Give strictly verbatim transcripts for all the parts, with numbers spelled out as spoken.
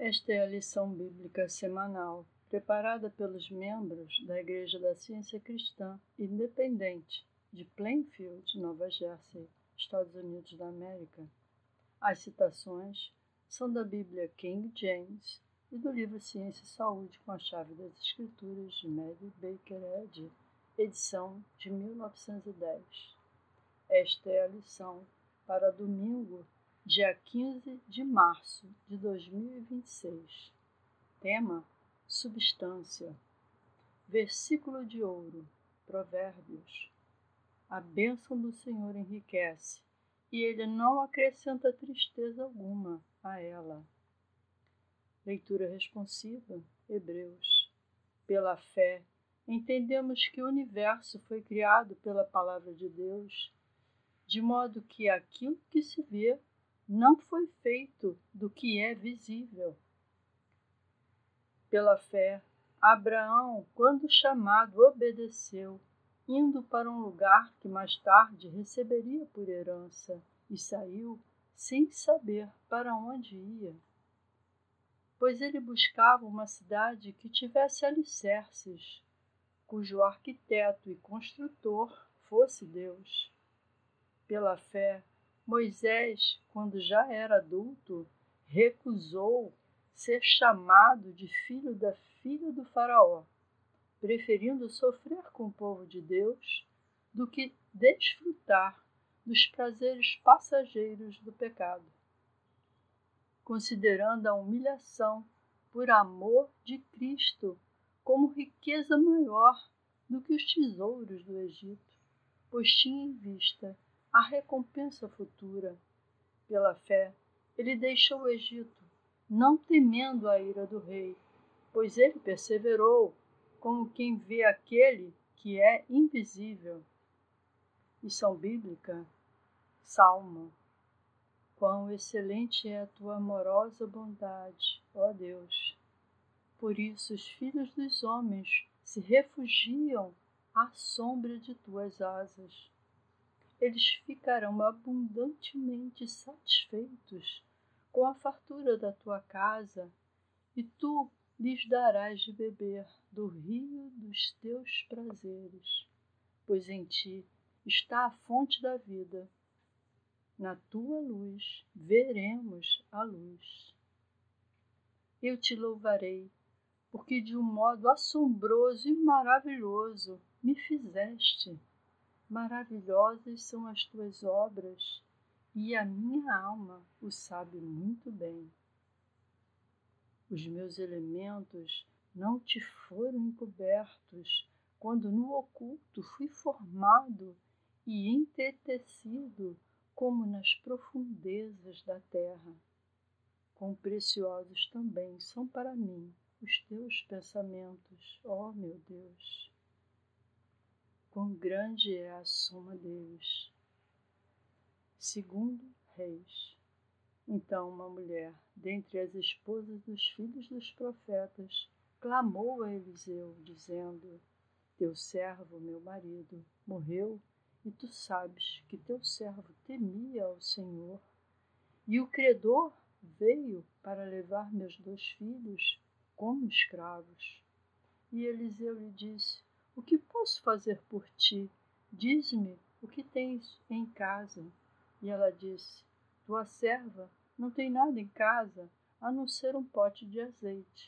Esta é a lição bíblica semanal, preparada pelos membros da Igreja da Ciência Cristã Independente de Plainfield, Nova Jersey, Estados Unidos da América. As citações são da Bíblia King James e do livro Ciência e Saúde com a Chave das Escrituras de Mary Baker Eddy, edição de mil novecentos e dez. Esta é a lição para domingo, dia quinze de março de dois mil e vinte e seis. Tema: substância. Versículo de ouro, Provérbios. A bênção do Senhor enriquece, e ele não acrescenta tristeza alguma a ela. Leitura responsiva, Hebreus. Pela fé, entendemos que o universo foi criado pela palavra de Deus, de modo que aquilo que se vê não foi feito do que é visível. Pela fé, Abraão, quando chamado, obedeceu, indo para um lugar que mais tarde receberia por herança, e saiu sem saber para onde ia. Pois ele buscava uma cidade que tivesse alicerces, cujo arquiteto e construtor fosse Deus. Pela fé, Moisés, quando já era adulto, recusou ser chamado de filho da filha do faraó, preferindo sofrer com o povo de Deus do que desfrutar dos prazeres passageiros do pecado, considerando a humilhação por amor de Cristo como riqueza maior do que os tesouros do Egito, pois tinha em vista a recompensa futura. Pela fé, ele deixou o Egito, não temendo a ira do rei, pois ele perseverou, como quem vê aquele que é invisível. Lição bíblica, Salmo. Quão excelente é a tua amorosa bondade, ó Deus! Por isso os filhos dos homens se refugiam à sombra de tuas asas. Eles ficarão abundantemente satisfeitos com a fartura da tua casa, e tu lhes darás de beber do rio dos teus prazeres, pois em ti está a fonte da vida. Na tua luz veremos a luz. Eu te louvarei, porque de um modo assombroso e maravilhoso me fizeste. Maravilhosas são as tuas obras, e a minha alma o sabe muito bem. Os meus elementos não te foram encobertos, quando no oculto fui formado e entretecido como nas profundezas da terra. Quão preciosos também são para mim os teus pensamentos, ó meu Deus! Quão grande é a soma deles. Segundo Reis. Então uma mulher, dentre as esposas dos filhos dos profetas, clamou a Eliseu, dizendo: Teu servo, meu marido, morreu, e tu sabes que teu servo temia ao Senhor. E o credor veio para levar meus dois filhos como escravos. E Eliseu lhe disse: O que posso fazer por ti? Diz-me o que tens em casa. E ela disse: Tua serva não tem nada em casa, a não ser um pote de azeite.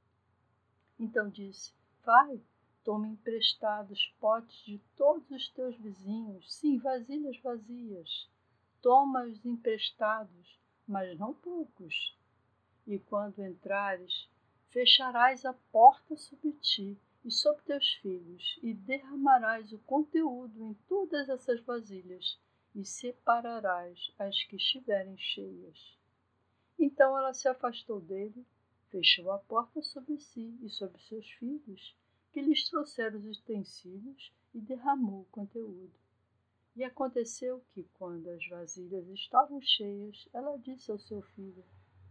Então disse: Vai, toma emprestados potes de todos os teus vizinhos, sim, vasilhas vazias. Toma-os emprestados, mas não poucos. E quando entrares, fecharás a porta sobre ti e sobre teus filhos, e derramarás o conteúdo em todas essas vasilhas, e separarás as que estiverem cheias. Então ela se afastou dele, fechou a porta sobre si e sobre seus filhos, que lhes trouxeram os utensílios, e derramou o conteúdo. E aconteceu que, quando as vasilhas estavam cheias, ela disse ao seu filho: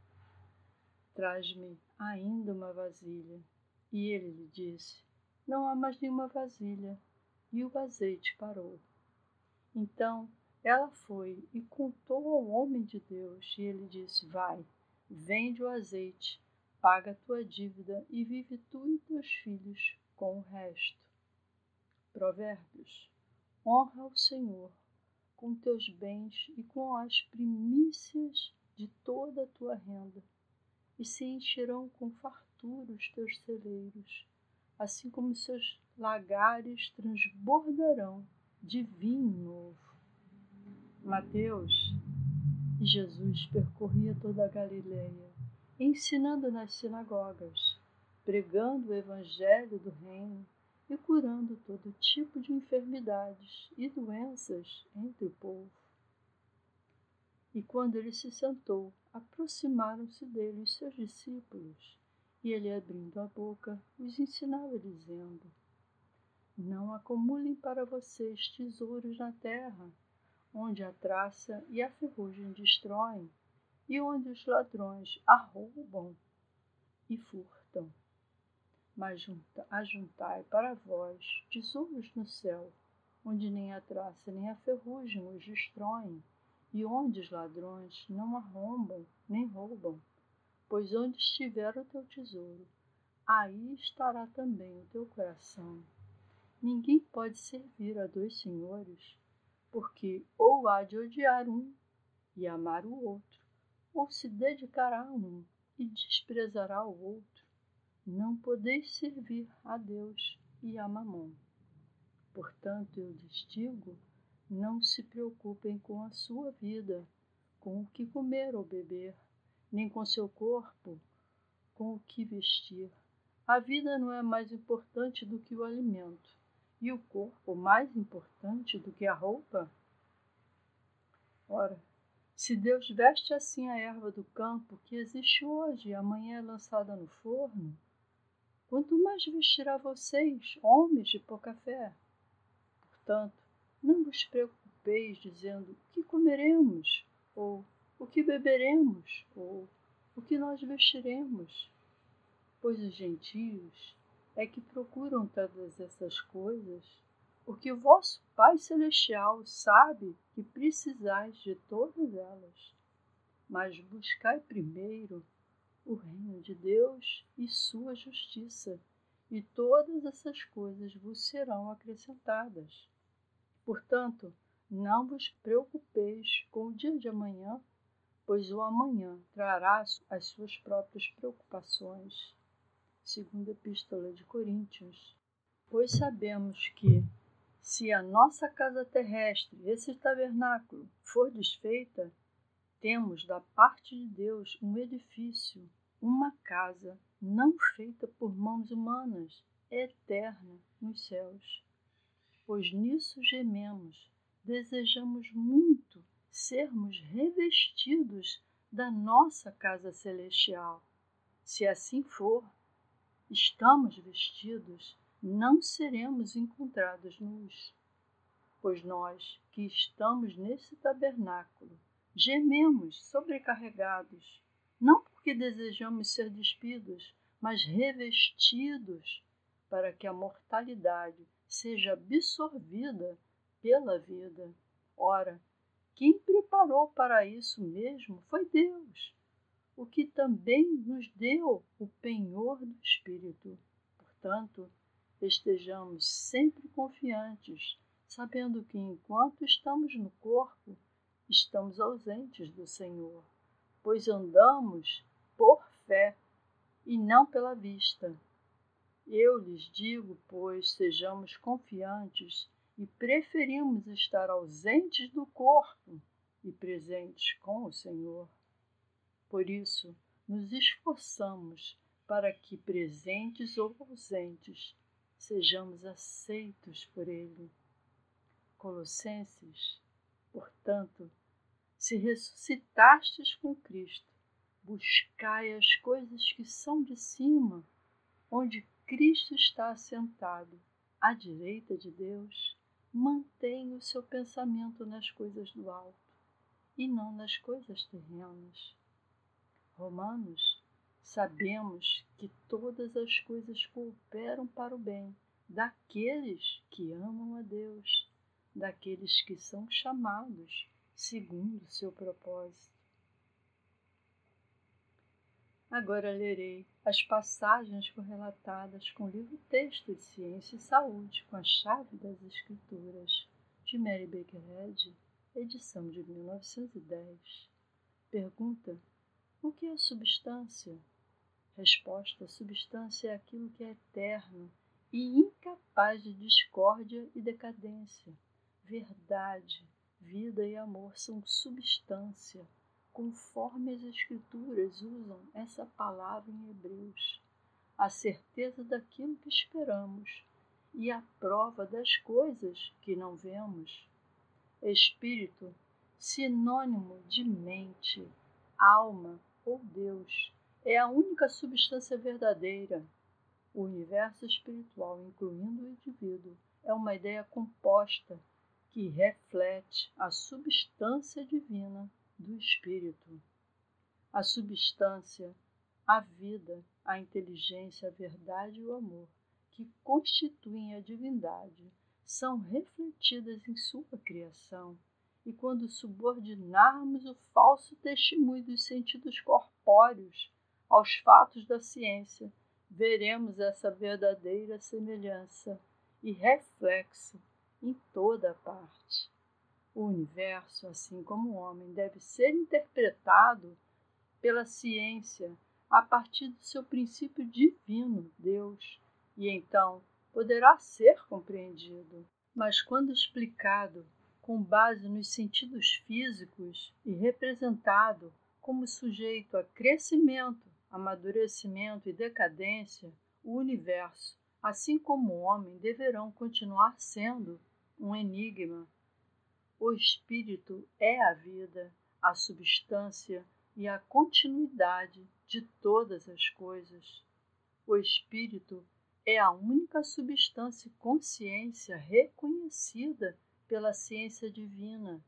Traz-me ainda uma vasilha. E ele lhe disse: Não há mais nenhuma vasilha. E o azeite parou. Então ela foi e contou ao homem de Deus, e ele disse: Vai, vende o azeite, paga a tua dívida e vive tu e teus filhos com o resto. Provérbios. Honra o Senhor com teus bens e com as primícias de toda a tua renda, e se encherão com fartura os teus celeiros, assim como seus lagares transbordarão de vinho novo. Mateus. E Jesus percorria toda a Galileia, ensinando nas sinagogas, pregando o evangelho do reino e curando todo tipo de enfermidades e doenças entre o povo. E quando ele se sentou, aproximaram-se dele os seus discípulos, e ele, abrindo a boca, os ensinava, dizendo: Não acumulem para vocês tesouros na terra, onde a traça e a ferrugem destroem, e onde os ladrões arrombam e furtam. Mas ajuntai para vós tesouros no céu, onde nem a traça nem a ferrugem os destroem, e onde os ladrões não arrombam nem roubam. Pois onde estiver o teu tesouro, aí estará também o teu coração. Ninguém pode servir a dois senhores, porque ou há de odiar um e amar o outro, ou se dedicará a um e desprezará o outro. Não podeis servir a Deus e a Mamon. Portanto, eu lhes digo, não se preocupem com a sua vida, com o que comer ou beber, nem com seu corpo, com o que vestir. A vida não é mais importante do que o alimento, e o corpo mais importante do que a roupa? Ora, se Deus veste assim a erva do campo, que existe hoje e amanhã é lançada no forno, quanto mais vestirá vocês, homens de pouca fé? Portanto, não vos preocupeis dizendo o que comeremos, ou o que beberemos, ou o que nós vestiremos, pois os gentios é que procuram todas essas coisas, porque o vosso Pai Celestial sabe que precisais de todas elas. Mas buscai primeiro o reino de Deus e sua justiça, e todas essas coisas vos serão acrescentadas. Portanto, não vos preocupeis com o dia de amanhã, pois o amanhã trará as suas próprias preocupações. Segunda Epístola de Coríntios. Pois sabemos que, se a nossa casa terrestre, esse tabernáculo, for desfeita, temos da parte de Deus um edifício, uma casa não feita por mãos humanas, eterna nos céus. Pois nisso gememos, desejamos muito sermos revestidos da nossa casa celestial. Se assim for, estamos vestidos, não seremos encontrados nus. Pois nós, que estamos nesse tabernáculo, gememos sobrecarregados, não porque desejamos ser despidos, mas revestidos, para que a mortalidade seja absorvida pela vida. Ora, quem preparou para isso mesmo foi Deus, o que também nos deu o penhor do Espírito. Portanto, estejamos sempre confiantes, sabendo que enquanto estamos no corpo, estamos ausentes do Senhor, pois andamos por fé e não pela vista. Eu lhes digo, pois, sejamos confiantes e preferimos estar ausentes do corpo e presentes com o Senhor. Por isso, nos esforçamos para que, presentes ou ausentes, sejamos aceitos por Ele. Colossenses. Portanto, se ressuscitastes com Cristo, buscai as coisas que são de cima, onde Cristo está assentado, à direita de Deus. Mantenha o seu pensamento nas coisas do alto, e não nas coisas terrenas. Romanos. Sabemos que todas as coisas cooperam para o bem daqueles que amam a Deus, daqueles que são chamados segundo o seu propósito. Agora lerei as passagens correlatadas com o livro Texto de Ciência e Saúde com a Chave das Escrituras, de Mary Baker Eddy, edição de mil novecentos e dez. Pergunta: o que é substância? Resposta: substância é aquilo que é eterno e incapaz de discórdia e decadência. Verdade, vida e amor são substância, conforme as Escrituras usam essa palavra em Hebreus. A certeza daquilo que esperamos e a prova das coisas que não vemos. Espírito, sinônimo de mente, alma ou Deus, é a única substância verdadeira. O universo espiritual, incluindo o indivíduo, é uma ideia composta que reflete a substância divina do Espírito. A substância, a vida, a inteligência, a verdade e o amor, que constituem a divindade, são refletidas em sua criação. E quando subordinarmos o falso testemunho dos sentidos corpóreos aos fatos da ciência, veremos essa verdadeira semelhança e reflexo em toda a parte. O universo, assim como o homem, deve ser interpretado pela ciência a partir do seu princípio divino, Deus, e então poderá ser compreendido. Mas quando explicado com base nos sentidos físicos e representado como sujeito a crescimento, amadurecimento e decadência, o universo, assim como o homem, deverão continuar sendo um enigma. O espírito é a vida, a substância e a continuidade de todas as coisas. O espírito é a única substância e consciência reconhecida pela ciência divina.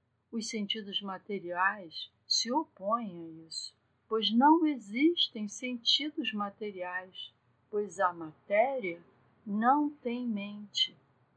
Os sentidos materiais se opõem a isso, pois não existem sentidos materiais, pois a matéria não tem mente.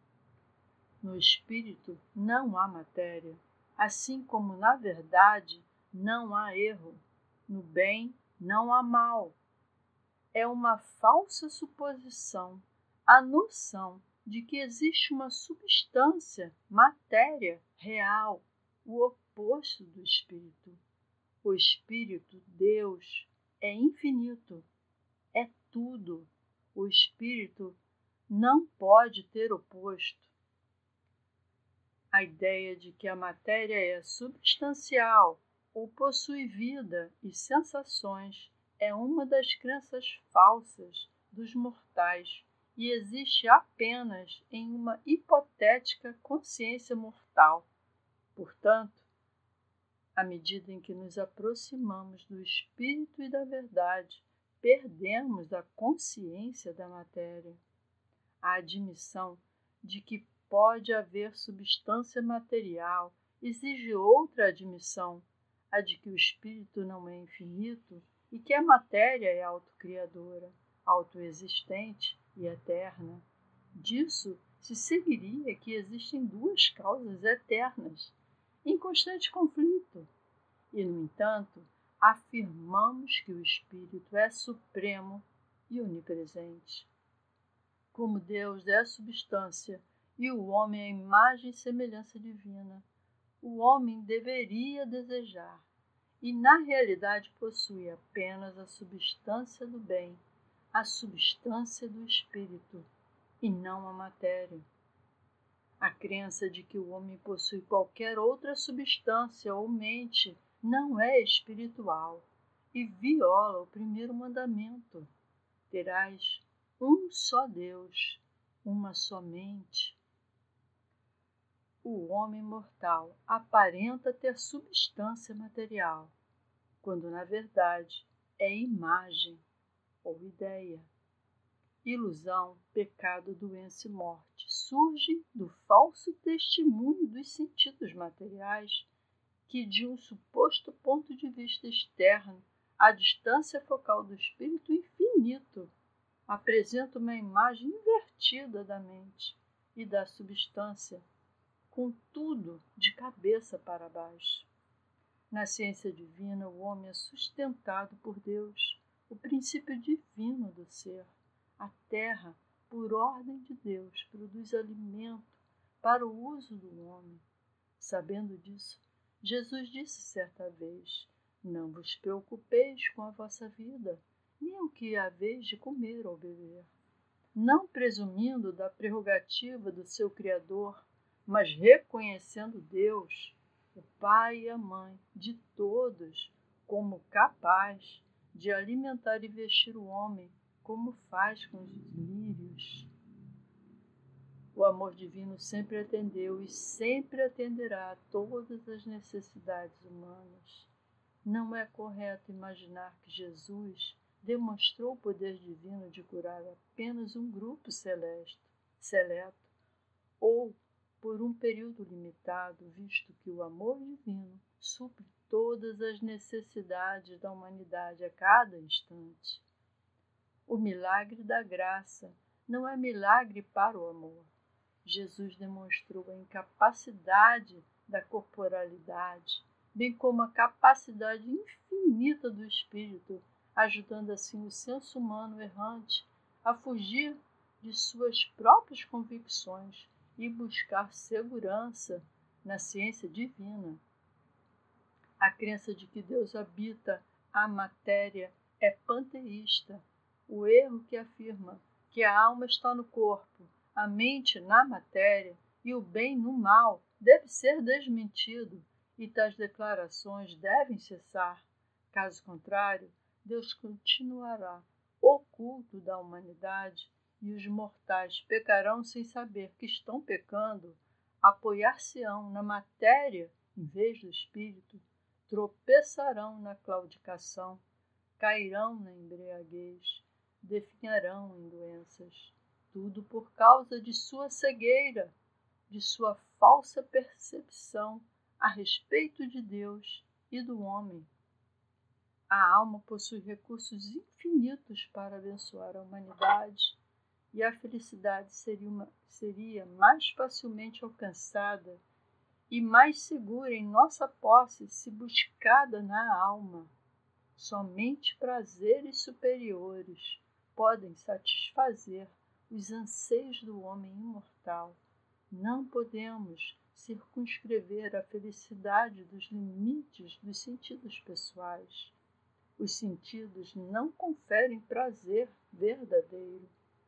No espírito não há matéria, assim como na verdade não há erro, no bem não há mal. É uma falsa suposição a noção de que existe uma substância, matéria, real, o oposto do espírito. O espírito, Deus, é infinito, é tudo. O espírito não pode ter oposto. A ideia de que a matéria é substancial ou possui vida e sensações é uma das crenças falsas dos mortais e existe apenas em uma hipotética consciência mortal. Portanto, à medida em que nos aproximamos do espírito e da verdade, perdemos a consciência da matéria. A admissão de que pode haver substância material exige outra admissão, a de que o espírito não é infinito e que a matéria é autocriadora, autoexistente e eterna. Disso se seguiria que existem duas causas eternas, em constante conflito. E, no entanto, afirmamos que o espírito é supremo e onipresente. Como Deus é a substância e o homem é a imagem e semelhança divina, o homem deveria desejar, e na realidade possui apenas a substância do bem, a substância do espírito, e não a matéria. A crença de que o homem possui qualquer outra substância ou mente não é espiritual e viola o primeiro mandamento: terás um só Deus, uma só mente. O homem mortal aparenta ter substância material, quando na verdade é imagem ou ideia. Ilusão, pecado, doença e morte surgem do falso testemunho dos sentidos materiais que, de um suposto ponto de vista externo, a distância focal do espírito infinito, apresenta uma imagem invertida da mente e da substância, com tudo de cabeça para baixo. Na ciência divina, o homem é sustentado por Deus, o princípio divino do ser. A terra, por ordem de Deus, produz alimento para o uso do homem. Sabendo disso, Jesus disse certa vez: não vos preocupeis com a vossa vida, nem o que haveis de comer ou beber. Não presumindo da prerrogativa do seu Criador, mas reconhecendo Deus, o Pai e a Mãe de todos, como capaz de alimentar e vestir o homem, como faz com os lírios. O amor divino sempre atendeu e sempre atenderá a todas as necessidades humanas. Não é correto imaginar que Jesus demonstrou o poder divino de curar apenas um grupo celeste, seleto, ou por um período limitado, visto que o amor divino supre todas as necessidades da humanidade a cada instante. O milagre da graça não é milagre para o amor. Jesus demonstrou a incapacidade da corporalidade, bem como a capacidade infinita do espírito, ajudando assim o senso humano errante a fugir de suas próprias convicções e buscar segurança na ciência divina. A crença de que Deus habita a matéria é panteísta. O erro que afirma que a alma está no corpo, a mente na matéria e o bem no mal deve ser desmentido, e tais declarações devem cessar. Caso contrário, Deus continuará oculto da humanidade e os mortais pecarão sem saber que estão pecando, apoiar-se-ão na matéria em vez do espírito, tropeçarão na claudicação, cairão na embriaguez, definharão em doenças, tudo por causa de sua cegueira, de sua falsa percepção a respeito de Deus e do homem. A alma possui recursos infinitos para abençoar a humanidade, e a felicidade seria, uma, seria mais facilmente alcançada e mais segura em nossa posse se buscada na alma. Somente prazeres superiores podem satisfazer os anseios do homem imortal. Não podemos circunscrever a felicidade dos limites dos sentidos pessoais. Os sentidos não conferem prazer verdadeiro.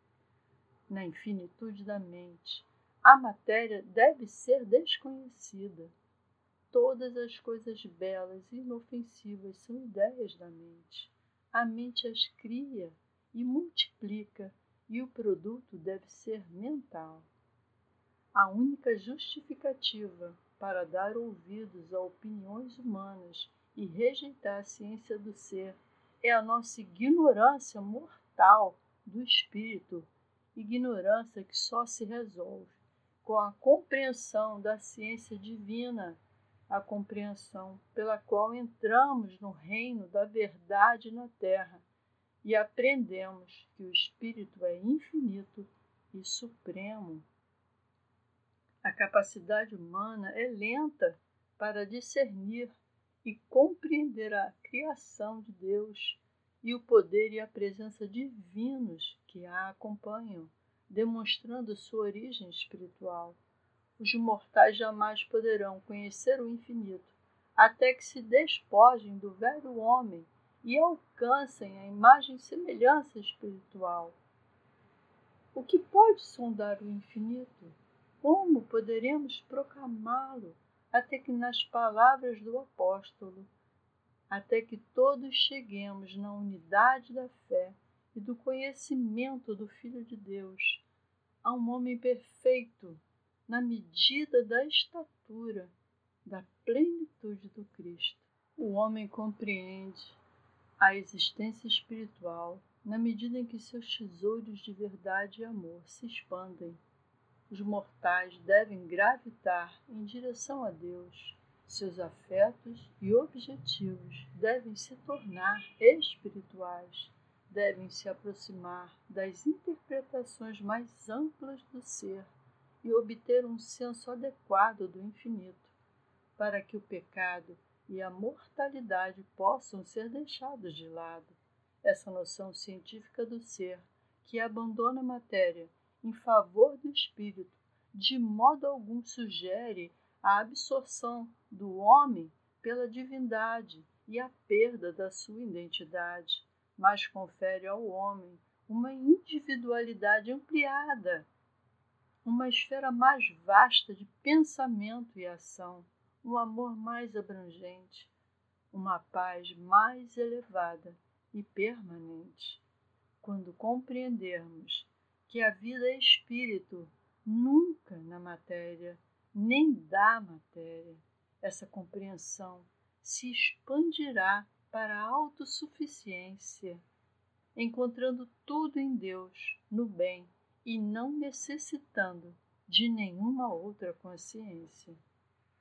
Na infinitude da mente, a matéria deve ser desconhecida. Todas as coisas belas e inofensivas são ideias da mente. A mente as cria e multiplica, e o produto deve ser mental. A única justificativa para dar ouvidos a opiniões humanas e rejeitar a ciência do ser é a nossa ignorância mortal do espírito, ignorância que só se resolve com a compreensão da ciência divina, a compreensão pela qual entramos no reino da verdade na terra e aprendemos que o espírito é infinito e supremo. A capacidade humana é lenta para discernir e compreender a criação de Deus e o poder e a presença divinos que a acompanham, demonstrando sua origem espiritual. Os mortais jamais poderão conhecer o infinito, até que se despojem do velho homem e alcancem a imagem e semelhança espiritual. O que pode sondar o infinito? Como poderemos proclamá-lo, até que nas palavras do apóstolo, até que todos cheguemos na unidade da fé e do conhecimento do Filho de Deus, a um homem perfeito, na medida da estatura, da plenitude do Cristo. O homem compreende a existência espiritual na medida em que seus tesouros de verdade e amor se expandem. Os mortais devem gravitar em direção a Deus. Seus afetos e objetivos devem se tornar espirituais, devem se aproximar das interpretações mais amplas do ser e obter um senso adequado do infinito, para que o pecado e a mortalidade possam ser deixados de lado. Essa noção científica do ser, que abandona a matéria em favor do espírito, de modo algum sugere a absorção do homem pela divindade e a perda da sua identidade, mas confere ao homem uma individualidade ampliada, uma esfera mais vasta de pensamento e ação, um amor mais abrangente, uma paz mais elevada e permanente. Quando compreendermos que a vida é espírito, nunca na matéria, nem da matéria, essa compreensão se expandirá para a autossuficiência, encontrando tudo em Deus, no bem, e não necessitando de nenhuma outra consciência.